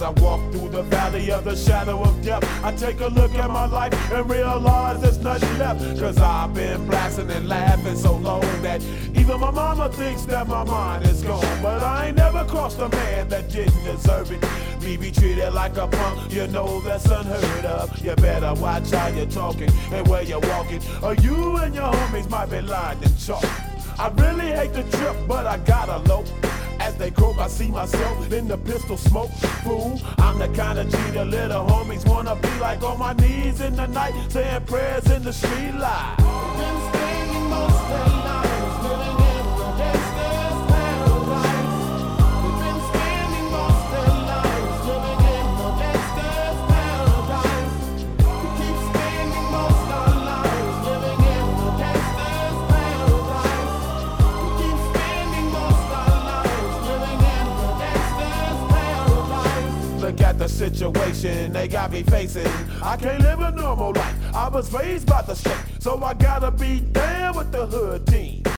As I walk through the valley of the shadow of death, I take a look at my life and realize there's nothing left. Cause I've been blasting and laughing so long that even my mama thinks that my mind is gone. But I ain't never crossed a man that didn't deserve it. Me be treated like a punk, you know that's unheard of. You better watch how you're talking and where you're walking, or you and your homies might be lined in chalk. I really hate the trip, but I gotta low. As they croak, I see myself in the pistol smoke. Fool, I'm the kind of G the little homies wanna be like, on my knees in the night, saying prayers in the street light. Been spending most of their lives living in the gangster's paradise. We've been spending most of their lives living in the gangster's paradise. We keep spending most of our lives living in the gangster's paradise. We keep spending most of our lives living in the gangster's paradise. Look at the situation they got me facing. I can't live a normal life. I was raised by the state, so I gotta be down with the hood team.